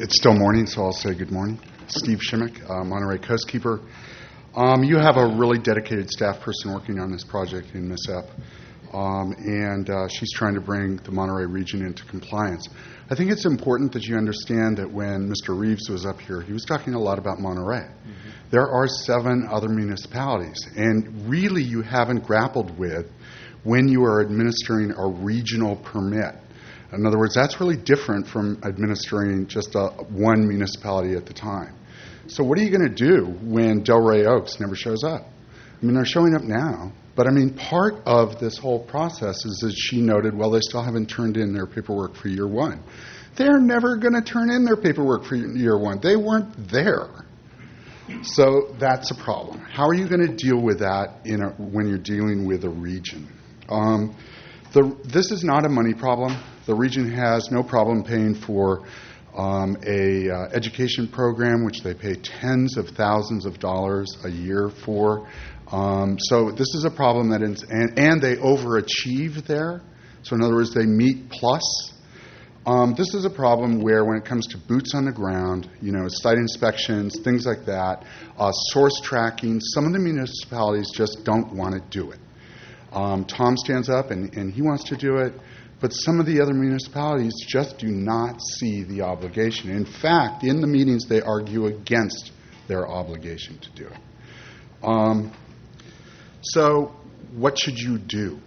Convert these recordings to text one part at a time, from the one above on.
It's still morning, so I'll say good morning. Steve Shimmick, Monterey Coastkeeper. You have a really dedicated staff person working on this project in Miss Epp, and she's trying to bring the Monterey region into compliance. I think it's important that you understand that when Mr. Reeves was up here, he was talking a lot about Monterey. Mm-hmm. There are 7 other municipalities, and really you haven't grappled with when you are administering a regional permit. In other words, that's really different from administering just one municipality at the time. So what are you going to do when Delray Oaks never shows up? I mean, they're showing up now, but I mean, part of this whole process is that she noted, well, they still haven't turned in their paperwork for year 1. They're never going to turn in their paperwork for year 1. They weren't there. So that's a problem. How are you going to deal with that when you're dealing with a region? This is not a money problem. The region has no problem paying for a education program, which they pay tens of thousands of dollars a year for. So this is a problem that and they overachieve there. So in other words, they meet plus. This is a problem where when it comes to boots on the ground, site inspections, things like that, source tracking, some of the municipalities just don't want to do it. Tom stands up and he wants to do it, but some of the other municipalities just do not see the obligation. In fact, in the meetings, they argue against their obligation to do it. So what should you do?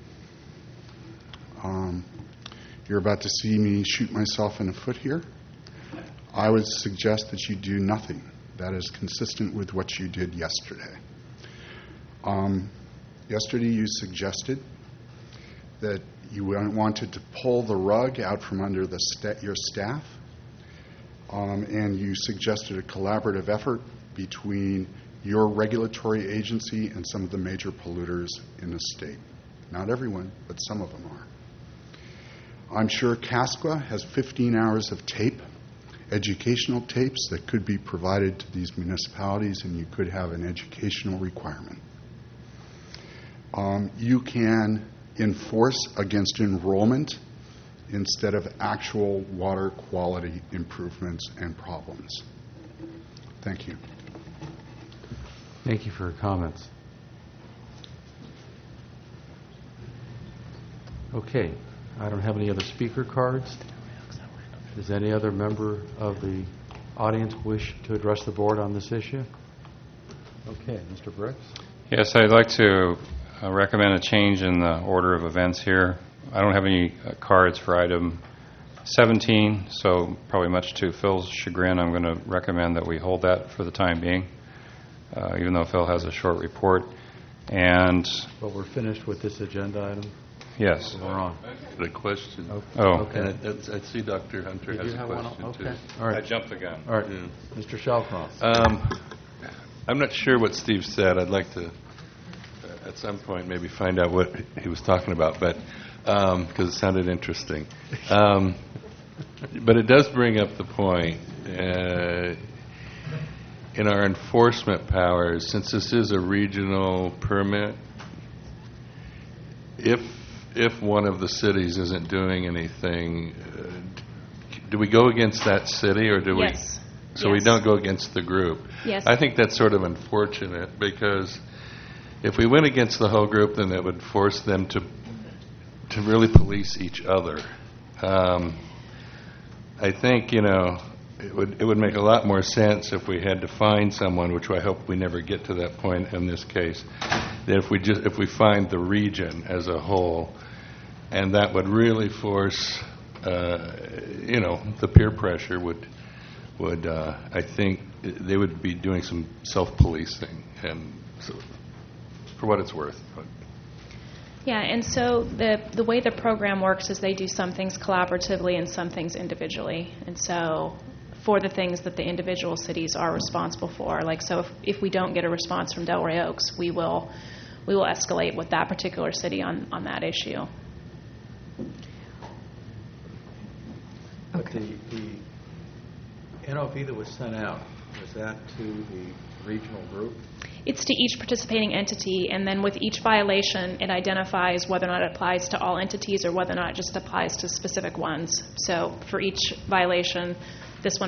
You're about to see me shoot myself in the foot here. I would suggest that you do nothing. That is consistent with what you did yesterday. Yesterday you suggested that you wanted to pull the rug out from under your staff, and you suggested a collaborative effort between your regulatory agency and some of the major polluters in the state. Not everyone, but some of them are. I'm sure CASPA has 15 hours of tape, educational tapes that could be provided to these municipalities, and you could have an educational requirement. You can enforce against enrollment instead of actual water quality improvements and problems. Thank you. Thank you for your comments. Okay, I don't have any other speaker cards. Does any other member of the audience wish to address the board on this issue? Okay, Mr. Brooks. Yes, I'd like to recommend a change in the order of events here. I don't have any cards for item 17, so probably much to Phil's chagrin, I'm going to recommend that we hold that for the time being, even though Phil has a short report. And but we're finished with this agenda item? Yes. We're on. The question. Okay. And I see Dr. Hunter has a question, too. All right. I jumped the gun. All right. Yeah. Mr. Shallcross. I'm not sure what Steve said. I'd like to, at some point, maybe find out what he was talking about, but because it sounded interesting. But it does bring up the point in our enforcement powers, since this is a regional permit, if one of the cities isn't doing anything, do we go against that city, or do yes. we? So yes. we don't go against the group. Yes. I think that's sort of unfortunate, because if we went against the whole group, then that would force them to really police each other. I think it would make a lot more sense if we had to find someone, which I hope we never get to that point in this case, that if we find the region as a whole, and that would really force the peer pressure would I think they would be doing some self-policing, and so, for what it's worth. Yeah, and so the way the program works is they do some things collaboratively and some things individually. And so for the things that the individual cities are responsible for, like so if we don't get a response from Delray Oaks, we will escalate with that particular city on that issue. Okay. The NOV that was sent out, was that to the regional group? It's to each participating entity, and then with each violation, it identifies whether or not it applies to all entities or whether or not it just applies to specific ones. So for each violation, this one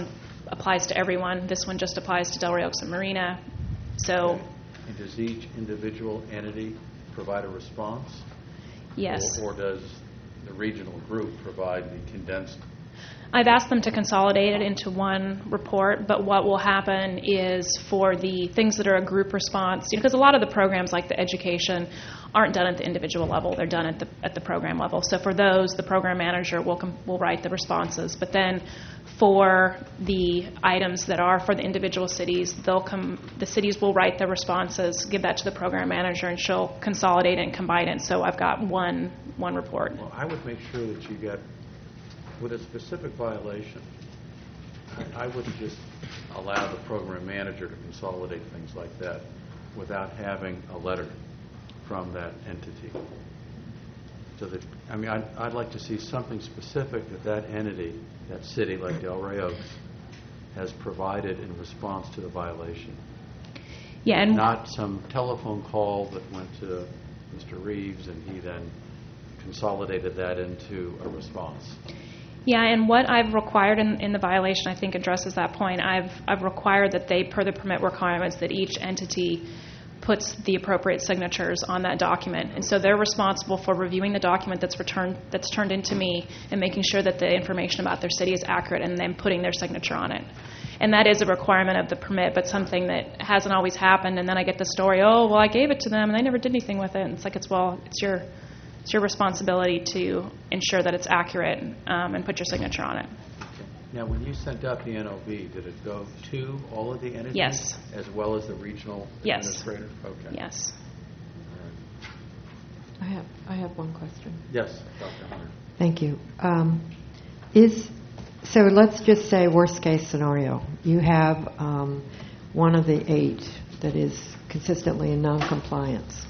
applies to everyone. This one just applies to Delray Oaks and Marina. So, And does each individual entity provide a response? yes. Or does the regional group provide the condensed? I've asked them to consolidate it into one report, but what will happen is for the things that are a group response, because a lot of the programs like the education aren't done at the individual level, they're done at the program level. So for those, the program manager will write the responses. But then for the items that are for the individual cities, the cities will write the responses, give that to the program manager, and she'll consolidate it and combine it. So I've got one report. Well, I would make sure that you get, with a specific violation, I wouldn't just allow the program manager to consolidate things like that without having a letter from that entity. So that, I mean, I'd like to see something specific that entity, that city like Delray Oaks, has provided in response to the violation. Yeah, and Not some telephone call that went to Mr. Reeves and he then consolidated that into a response. Yeah, and what I've required in the violation, I think, addresses that point. I've required that they, per the permit requirements, that each entity puts the appropriate signatures on that document. And so they're responsible for reviewing the document that's turned into me and making sure that the information about their city is accurate and then putting their signature on it. And that is a requirement of the permit, but something that hasn't always happened. And then I get the story, oh, well, I gave it to them and they never did anything with it. And it's like, it's your responsibility to ensure that it's accurate and put your signature on it. Now, when you sent out the NOV, did it go to all of the entities? Yes. As well as the regional Yes. administrator? Okay. Yes. All right. I have one question. Yes, Dr. Hunter. Thank you. So let's just say worst case scenario. You have one of the 8 that is consistently in noncompliance.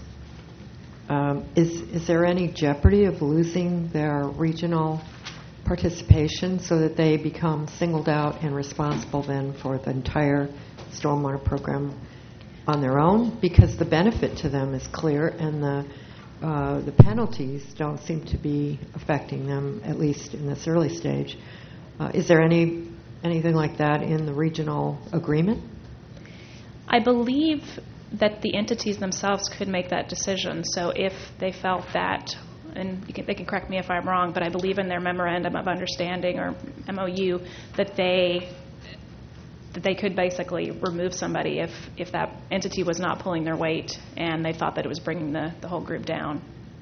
Is there any jeopardy of losing their regional participation so that they become singled out and responsible then for the entire stormwater program on their own? Because the benefit to them is clear and the penalties don't seem to be affecting them, at least in this early stage. Is there anything like that in the regional agreement? I believe that the entities themselves could make that decision. So if they felt that, and they can correct me if I'm wrong, but I believe in their memorandum of understanding or MOU that they could basically remove somebody if that entity was not pulling their weight and they thought that it was bringing the whole group down.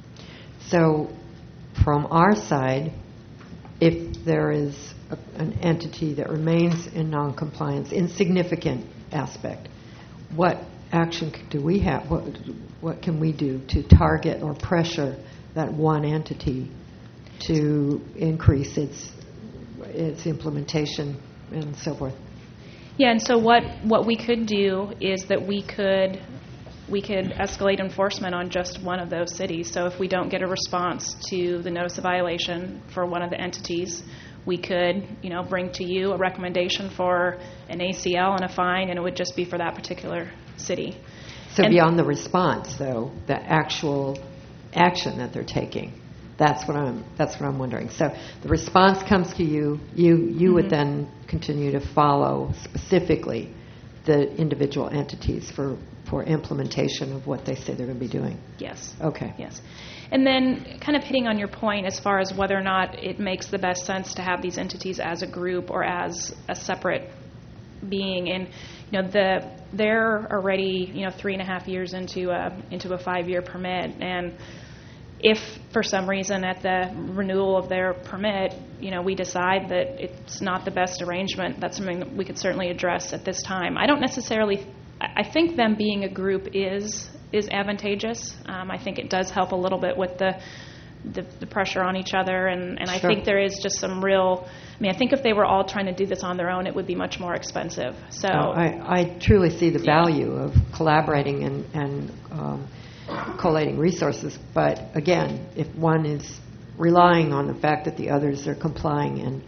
So from our side, if there is an entity that remains in noncompliance, insignificant aspect, what action do we have? What can we do to target or pressure that one entity to increase its implementation and so forth? Yeah, and so what we could do is that we could escalate enforcement on just one of those cities. So if we don't get a response to the notice of violation for one of the entities, we could, bring to you a recommendation for an ACL and a fine, and it would just be for that particular city. So beyond the response, though, the actual action that they're taking, that's what I'm wondering. So the response comes to you. You would then continue to follow specifically the individual entities for implementation of what they say they're going to be doing. Yes. Okay. Yes. And then kind of hitting on your point as far as whether or not it makes the best sense to have these entities as a group or as a separate being. And they're already 3.5 years into a 5-year permit, and if for some reason at the renewal of their permit, we decide that it's not the best arrangement, that's something that we could certainly address at this time. I think them being a group is advantageous. I think it does help a little bit with the pressure on each other, and I Sure. think there is just some real. I think if they were all trying to do this on their own, it would be much more expensive. So I truly see the value of collaborating and collating resources. But again, if one is relying on the fact that the others are complying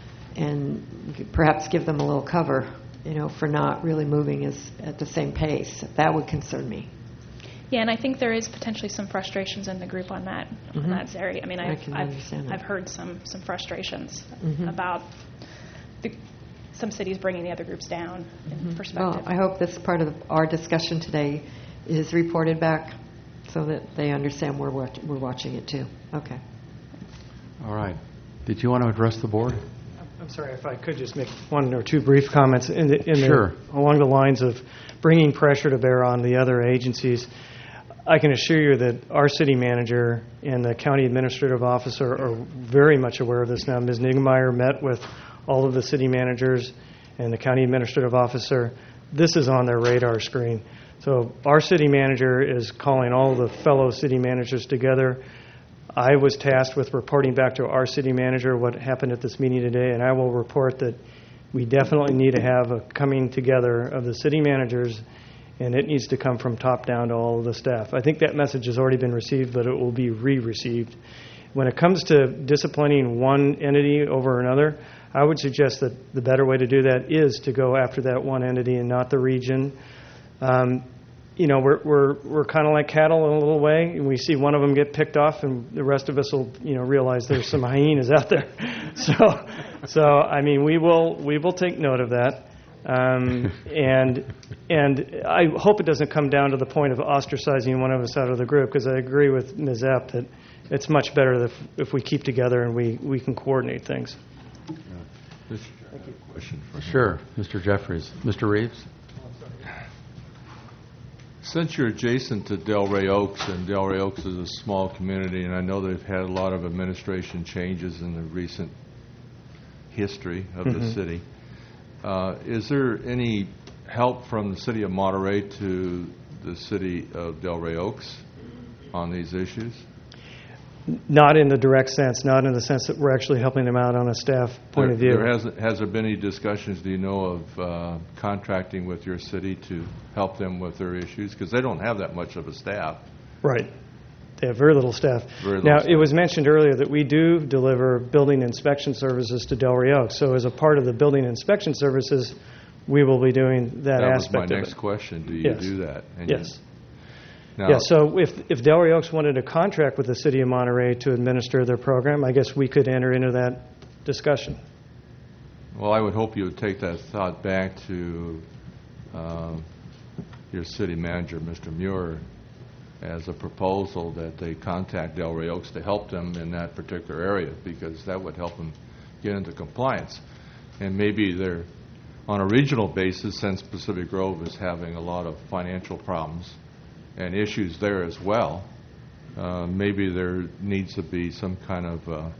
and perhaps give them a little cover, for not really moving at the same pace, that would concern me. yeah, and I think there is potentially some frustrations in the group on that area. I can understand that. I've heard some frustrations about some cities bringing the other groups down in perspective. Well, I hope this part of our discussion today is reported back so that they understand we're watching it too. Okay. All right. Did you want to address the board? I'm sorry, if I could just make one or two brief comments Sure. along the lines of bringing pressure to bear on the other agencies. I can assure you that our city manager and the county administrative officer are very much aware of this now. Ms. Niggemeyer met with all of the city managers and the county administrative officer. This is on their radar screen. So our city manager is calling all the fellow city managers together. I was tasked with reporting back to our city manager what happened at this meeting today, and I will report that we definitely need to have a coming together of the city managers, and it needs to come from top down to all of the staff. I think that message has already been received, but it will be re-received. When it comes to disciplining one entity over another, I would suggest that the better way to do that is to go after that one entity and not the region. We're kind of like cattle in a little way, and we see one of them get picked off, and the rest of us will, realize there's some hyenas out there. So I mean, we will take note of that, and I hope it doesn't come down to the point of ostracizing one of us out of the group, because I agree with Ms. Epp that it's much better if we keep together and we can coordinate things. Sure. Mr. Jeffries. Mr. Reeves? Since you're adjacent to Delray Oaks, and Delray Oaks is a small community, and I know they've had a lot of administration changes in the recent history of the city, is there any help from the city of Monterey to the city of Delray Oaks on these issues? Not in the direct sense, not in the sense that we're actually helping them out on a staff point of view. Has there been any discussions, do you know, of contracting with your city to help them with their issues? Because they don't have that much of a staff. Right. They have very little staff. It was mentioned earlier that we do deliver building inspection services to Delray Oaks. So as a part of the building inspection services, we will be doing that aspect of it. That was my next question. Do you do that? And yes. So if Delray Oaks wanted a contract with the City of Monterey to administer their program, I guess we could enter into that discussion. Well, I would hope you would take that thought back to your city manager, Mr. Muir, as a proposal that they contact Delray Oaks to help them in that particular area, because that would help them get into compliance. And maybe they're, on a regional basis, since Pacific Grove is having a lot of financial problems and issues there as well, maybe there needs to be some kind of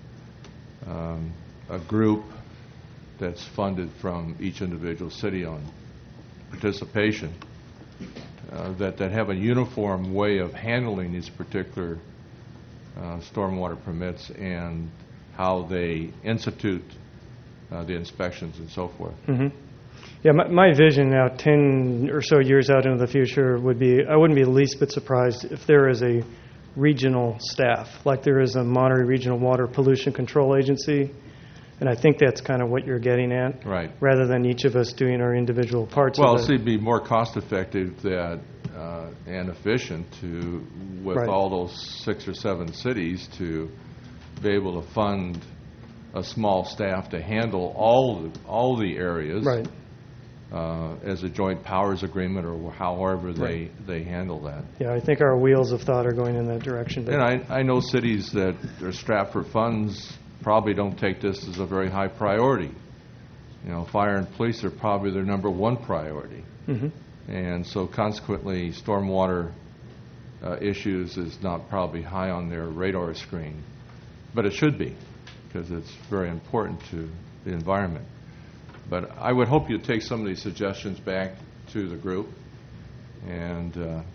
a group that's funded from each individual city on participation that have a uniform way of handling these particular stormwater permits and how they institute the inspections and so forth. Yeah, my vision now, 10 or so years out into the future, would be I wouldn't be the least bit surprised if there is a regional staff, like there is a Monterey Regional Water Pollution Control Agency, and I think that's kind of what you're getting at, right? Rather than each of us doing our individual parts. Well, of it. It'd be more cost-effective and efficient with all those 6 or 7 cities to be able to fund a small staff to handle all the areas. Right. As a joint powers agreement or however they handle that. Yeah, I think our wheels of thought are going in that direction. And I know cities that are strapped for funds probably don't take this as a very high priority. Fire and police are probably their number one priority. And so consequently, stormwater issues is not probably high on their radar screen. But it should be, because it's very important to the environment. But I would hope you'd take some of these suggestions back to the group and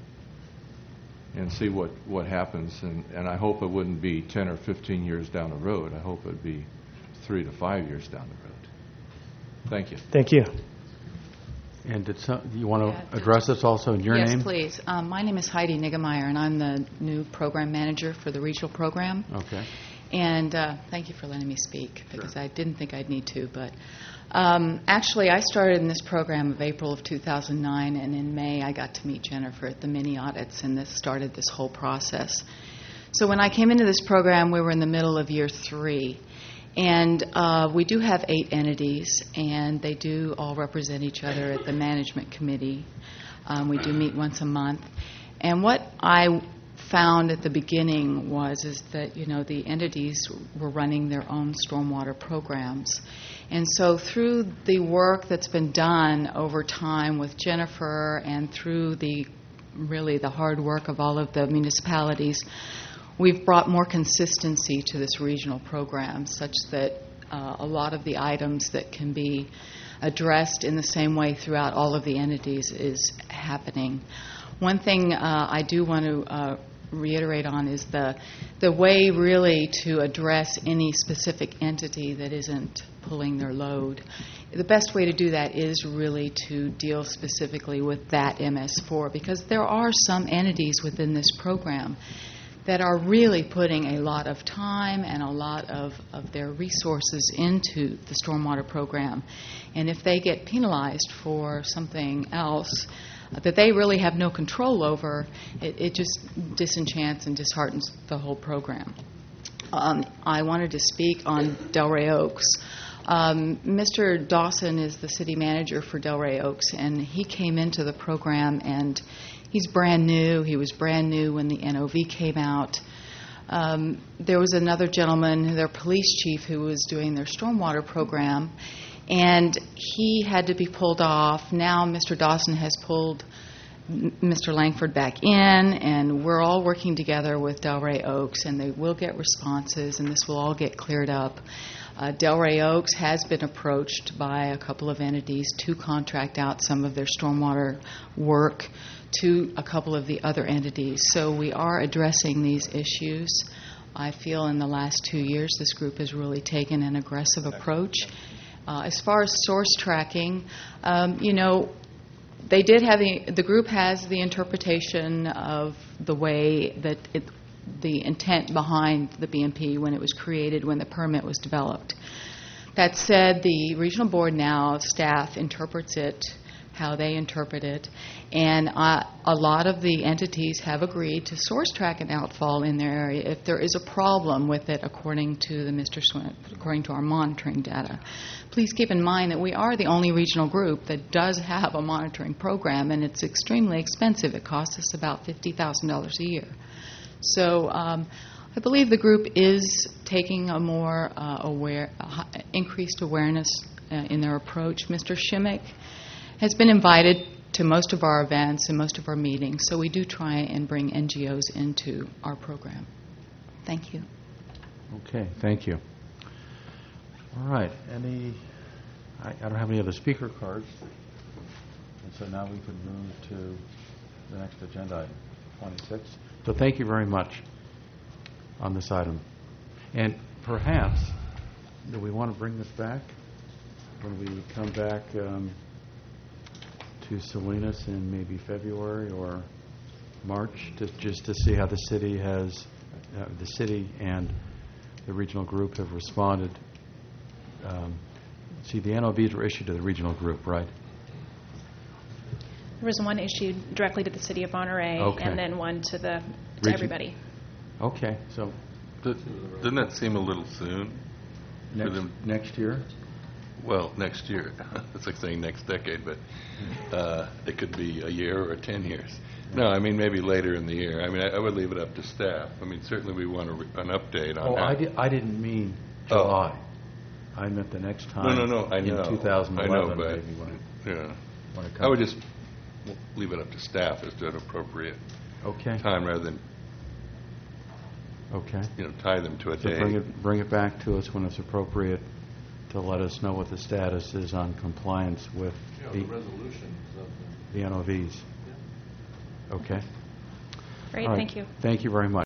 see what happens. And I hope it wouldn't be 10 or 15 years down the road. I hope it would be 3 to 5 years down the road. Thank you. Thank you. And you want to address this also in your name? Yes, please. My name is Heidi Niggemeyer, and I'm the new program manager for the regional program. Okay. And thank you for letting me speak, because I didn't think I'd need to. But actually, I started in this program of April of 2009, and in May I got to meet Jennifer at the mini audits, and this started this whole process. So when I came into this program, we were in the middle of year 3. And we do have 8 entities, and they do all represent each other at the management committee. We do meet once a month. And what I found at the beginning is that, the entities were running their own stormwater programs. And so through the work that's been done over time with Jennifer and through the hard work of all of the municipalities, we've brought more consistency to this regional program such that a lot of the items that can be addressed in the same way throughout all of the entities is happening. One thing I do want to reiterate on is the way really to address any specific entity that isn't pulling their load. The best way to do that is really to deal specifically with that MS4, because there are some entities within this program that are really putting a lot of time and a lot of their resources into the stormwater program. And if they get penalized for something else that they really have no control over, it just disenchants and disheartens the whole program. I wanted to speak on Delray Oaks. Mr. Dawson is the city manager for Delray Oaks, and he came into the program, and he's brand new. He was brand new when the NOV came out. There was another gentleman, their police chief, who was doing their stormwater program, and he had to be pulled off. Now Mr. Dawson has pulled Mr. Langford back in, and we're all working together with Delray Oaks, and they will get responses, and this will all get cleared up. Delray Oaks has been approached by a couple of entities to contract out some of their stormwater work to a couple of the other entities. So we are addressing these issues. I feel in the last 2 years this group has really taken an aggressive approach. As far as source tracking, they did have the group has the interpretation of the way that the intent behind the BMP when it was created, when the permit was developed. That said, the regional board now, staff interprets it how they interpret it, and a lot of the entities have agreed to source track an outfall in their area if there is a problem with it, according to our monitoring data. Please keep in mind that we are the only regional group that does have a monitoring program, and it's extremely expensive. It costs us about $50,000 a year. So I believe the group is taking a more increased awareness in their approach. Mr. Shimmick has been invited to most of our events and most of our meetings, so we do try and bring NGOs into our program. Thank you. Okay, thank you. All right, I don't have any other speaker cards, and so now we can move to the next agenda item, 26. So thank you very much on this item. And perhaps, do we want to bring this back when we come back to Salinas in maybe February or March, just to see how the city and the regional group have responded? See, the NOVs were issued to the regional group, right? There was one issued directly to the city of Monterey, Okay. and then one to everybody. Okay, so Doesn't that seem a little soon? next year? Well, next year. It's like saying next decade, but it could be a year or 10 years. No, I mean maybe later in the year. I mean, I would leave it up to staff. I mean, certainly we want an update on that. I didn't mean July. I meant the next time. No, I know. In 2011, I know, but maybe when it comes. I would just leave it up to staff as to an appropriate time rather than tie them to a So day. bring it back to us when it's appropriate to let us know what the status is on compliance with the NOVs. Okay. Great, All right. thank you. Thank you very much.